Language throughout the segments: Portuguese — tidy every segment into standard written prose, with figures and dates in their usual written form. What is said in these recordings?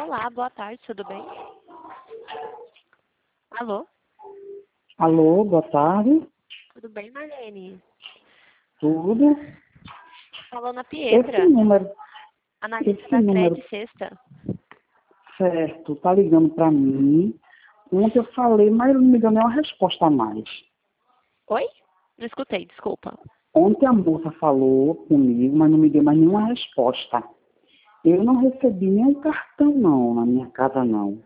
Olá, boa tarde, tudo bem? Alô, Alô, boa tarde. tudo bem, Marlene? Tudo? Falando a Esse Pietra, número, analista esse da número Cred Sexta. certo, tá ligando para mim. Ontem eu falei, mas ele não me deu nenhuma resposta a mais. Oi? Não escutei, desculpa. Ontem a moça falou comigo, mas não me deu mais nenhuma resposta. Eu não recebi nenhum cartão não, na minha casa não.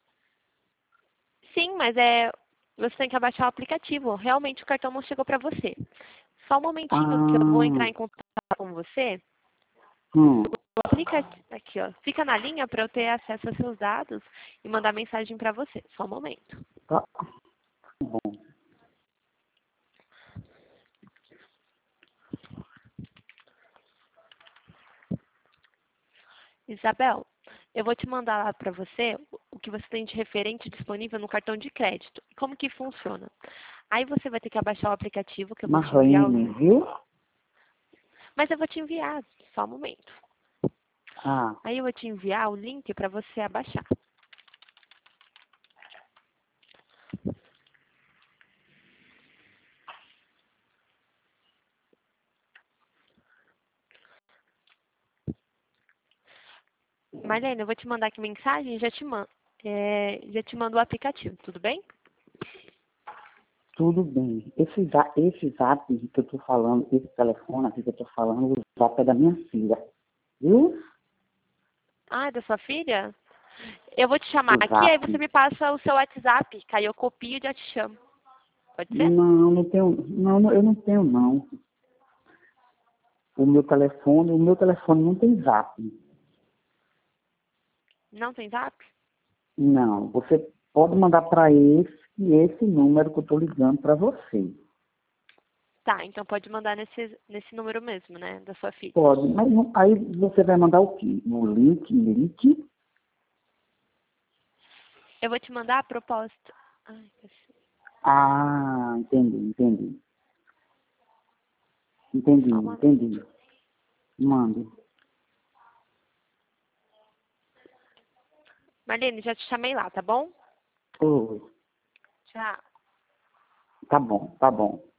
Sim, mas você tem que abaixar o aplicativo. Realmente o cartão não chegou para você. Só um momentinho que eu vou Ah, entrar em contato com você. hum, Clica aqui, ó. Fica na linha para eu ter acesso aos seus dados e mandar mensagem para você. Só um momento. tá bom. Isabel, eu vou te mandar lá para você o que você tem de referente disponível no cartão de crédito. Como que funciona? Aí você vai ter que abaixar o aplicativo que eu vou te enviar. Marlene, viu? Mas eu vou te enviar, só um momento. Ah, Aí eu vou te enviar o link para você abaixar. Marlene, eu vou te mandar aqui mensagem e já te mando o aplicativo, tudo bem? tudo bem. Esse zap que eu tô falando, esse telefone aqui que eu tô falando, o zap é da minha filha, viu? Ah, é da sua filha? Eu vou te chamar O aqui, aí zap. você me passa o seu WhatsApp, que aí eu copio e já te chamo. Pode ser? Não, não tenho. Não, eu não tenho não. O meu telefone não tem zap. Não tem zap? Não. Você pode mandar para esse número que eu estou ligando para você. Tá, então pode mandar nesse número mesmo, né? Da sua filha. Pode, mas aí você vai mandar o quê? O link? Eu vou te mandar a proposta. Ai, Ah, entendi. Entendi, só um momento. entendi. Mande. Marlene, já te chamei lá, tá bom? Oi. Tchau. Tá bom.